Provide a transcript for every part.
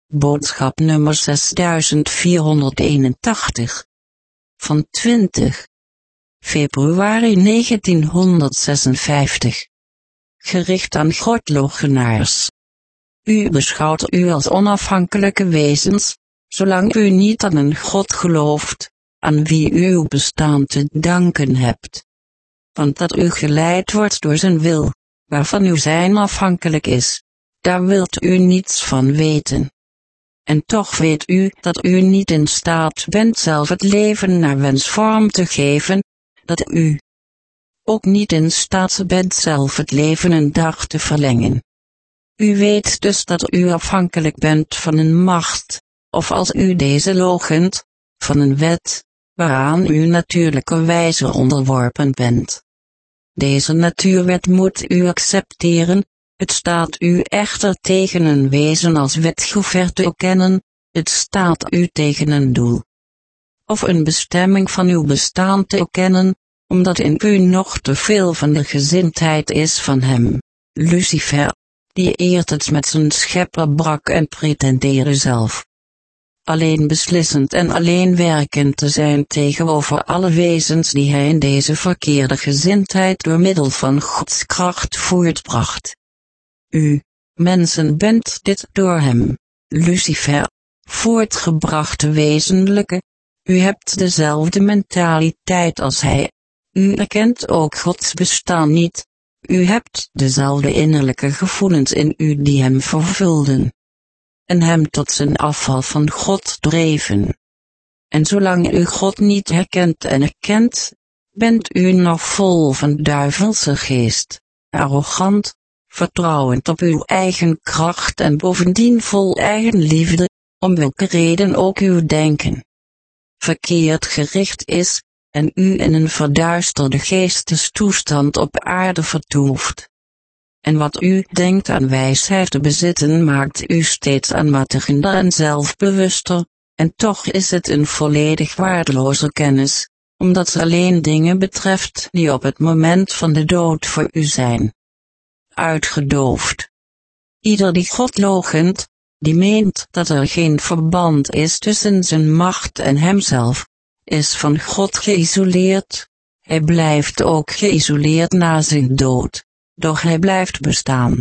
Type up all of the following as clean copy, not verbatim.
Boodschap nummer 6481. Van 20 februari 1956. Gericht aan godloochenaars. U beschouwt u als onafhankelijke wezens, zolang u niet aan een God gelooft, aan wie u uw bestaan te danken hebt. Want dat u geleid wordt door zijn wil, waarvan uw zijn afhankelijk is, daar wilt u niets van weten. En toch weet u dat u niet in staat bent zelf het leven naar wens vorm te geven, dat u ook niet in staat bent zelf het leven een dag te verlengen. U weet dus dat u afhankelijk bent van een macht, of als u deze loochent, van een wet, waaraan u natuurlijkerwijze onderworpen bent. Deze natuurwet moet u accepteren. Het staat u echter tegen een wezen als wetgever te erkennen, het staat u tegen een doel of een bestemming van uw bestaan te erkennen, omdat in u nog te veel van de gezindheid is van hem, Lucifer, die eert het met zijn schepper brak en pretendeerde zelf alleen beslissend en alleen werkend te zijn tegenover alle wezens die hij in deze verkeerde gezindheid door middel van Gods kracht voortbracht. U, mensen, bent dit door hem, Lucifer, voortgebrachte wezenlijke. U hebt dezelfde mentaliteit als hij. U erkent ook Gods bestaan niet. U hebt dezelfde innerlijke gevoelens in u die hem vervulden en hem tot zijn afval van God dreven. En zolang u God niet herkent en erkent, bent u nog vol van duivelse geest, arrogant, vertrouwend op uw eigen kracht en bovendien vol eigen liefde, om welke reden ook uw denken verkeerd gericht is, en u in een verduisterde geestestoestand op aarde vertoeft. En wat u denkt aan wijsheid te bezitten maakt u steeds aanmatigender en zelfbewuster, en toch is het een volledig waardeloze kennis, omdat ze alleen dingen betreft die op het moment van de dood voor u zijn uitgedoofd. Ieder die God loochent, die meent dat er geen verband is tussen zijn macht en hemzelf, is van God geïsoleerd. Hij blijft ook geïsoleerd na zijn dood, doch hij blijft bestaan.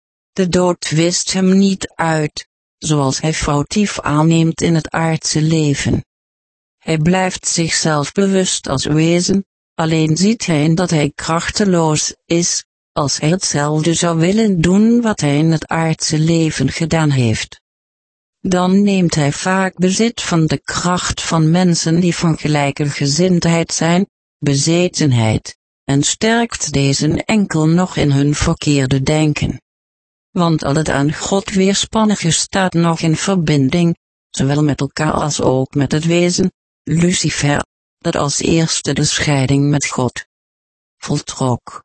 De dood wist hem niet uit, zoals hij foutief aanneemt in het aardse leven. Hij blijft zichzelf bewust als wezen, alleen ziet hij in dat hij krachteloos is, als hij hetzelfde zou willen doen wat hij in het aardse leven gedaan heeft. Dan neemt hij vaak bezit van de kracht van mensen die van gelijke gezindheid zijn, bezetenheid, en sterkt deze enkel nog in hun verkeerde denken. Want al het aan God weerspannige staat nog in verbinding, zowel met elkaar als ook met het wezen, Lucifer, dat als eerste de scheiding met God voltrok.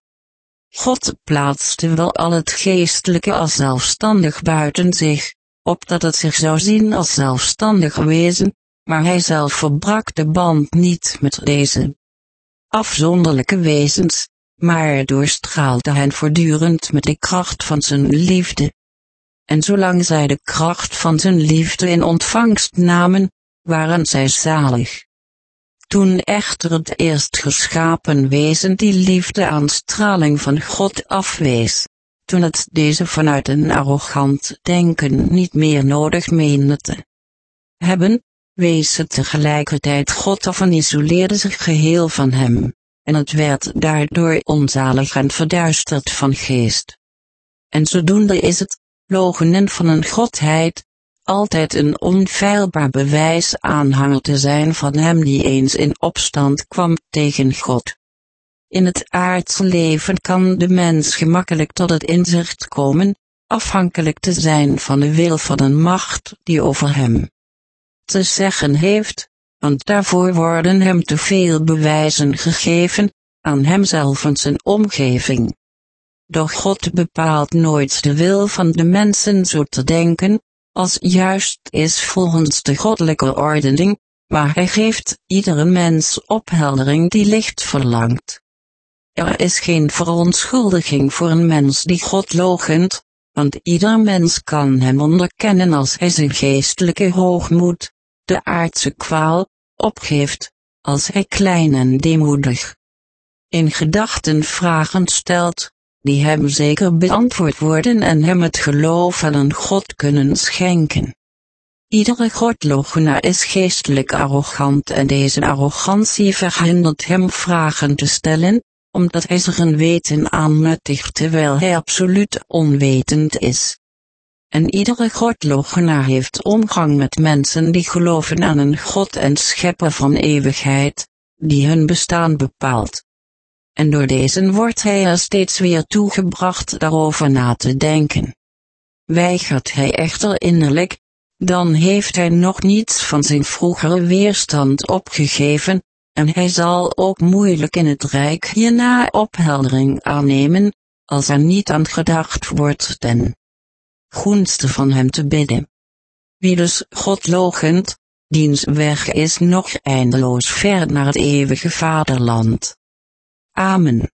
God plaatste wel al het geestelijke als zelfstandig buiten zich, opdat het zich zou zien als zelfstandig wezen, maar hij zelf verbrak de band niet met deze afzonderlijke wezens, maar doorstraalde hen voortdurend met de kracht van zijn liefde. En zolang zij de kracht van zijn liefde in ontvangst namen, waren zij zalig. Toen echter het eerst geschapen wezen die liefde aan straling van God afwees, toen het deze vanuit een arrogant denken niet meer nodig meende te hebben, wees het tegelijkertijd God af en isoleerde zich geheel van hem, en het werd daardoor onzalig en verduisterd van geest. En zodoende is het, loochenen van een godheid, altijd een onfeilbaar bewijs aanhanger te zijn van hem die eens in opstand kwam tegen God. In het aardse leven kan de mens gemakkelijk tot het inzicht komen, afhankelijk te zijn van de wil van een macht die over hem te zeggen heeft, want daarvoor worden hem te veel bewijzen gegeven, aan hemzelf en zijn omgeving. Doch God bepaalt nooit de wil van de mensen zo te denken, als juist is volgens de goddelijke ordening, maar hij geeft iedere mens opheldering die licht verlangt. Er is geen verontschuldiging voor een mens die God loochent, want ieder mens kan hem onderkennen als hij zijn geestelijke hoogmoed, de aardse kwaal, opgeeft, als hij klein en deemoedig in gedachten vragen stelt, die hem zeker beantwoord worden en hem het geloof aan een God kunnen schenken. Iedere godloochenaar is geestelijk arrogant en deze arrogantie verhindert hem vragen te stellen, omdat hij zijn weten aannuttigt terwijl hij absoluut onwetend is. En iedere godloochenaar heeft omgang met mensen die geloven aan een God en schepper van eeuwigheid, die hun bestaan bepaalt. En door deze wordt hij er steeds weer toegebracht daarover na te denken. Weigert hij echter innerlijk, dan heeft hij nog niets van zijn vroegere weerstand opgegeven, en hij zal ook moeilijk in het rijk hierna opheldering aannemen, als er niet aan gedacht wordt ten gunste van hem te bidden. Wie dus God loochent, diens weg is nog eindeloos ver naar het eeuwige vaderland. Amen.